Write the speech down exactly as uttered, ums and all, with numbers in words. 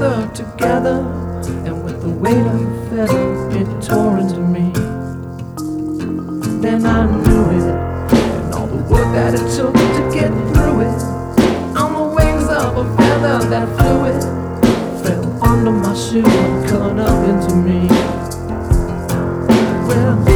together, together, and with the weight of a feather, it tore into me. Then I knew it, and all the work that it took to get through it. On the wings of a feather that flew it, fell under my shoe and cut up into me. Well,